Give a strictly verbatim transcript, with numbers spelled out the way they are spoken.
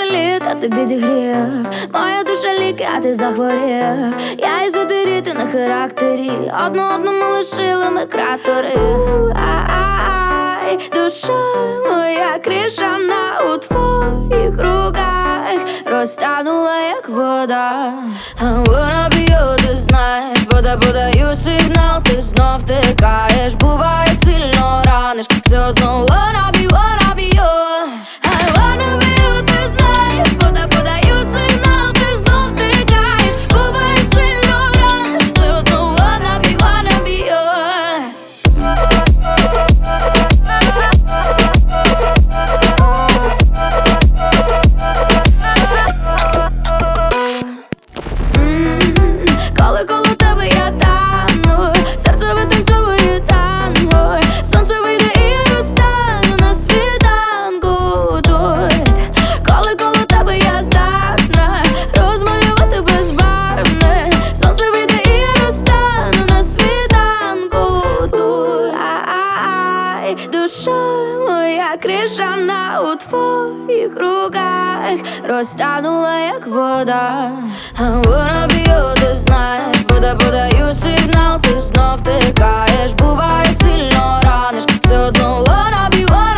літ, а ти підігрів. Моя душа ліки, а ти захворів. Я ізодирі, ти на характері. Одну одному лишили ми кратери. Ай, душа моя крижана у твоїх руках розтанула, як вода. I wanna be you, ти знаєш, бодай подаю сигнал, ти знов тикаєш. Буває, сильно раниш, все одно wanna be, wanna be you. I wanna be you, ти знаєш, бодай подаю сигнал, ти знов тикаєш. Буває, сильно раниш, все одно wanna be, wanna be you. Коли коло тебе я тану, серце витанцьовує танго. Сонце вийде і я розтану на світанку тут. Коли коло тебе я здатна розмалювати безбарвне. Сонце вийде і я розтану на світанку тут. Ай, душа моя крижана у твоїх руках розтанула, як вода. I wanna be you, ти знаєш, бодай подаю сигнал, ти знов тикаєш. Буває, сильно раниш, все одно wanna be, wanna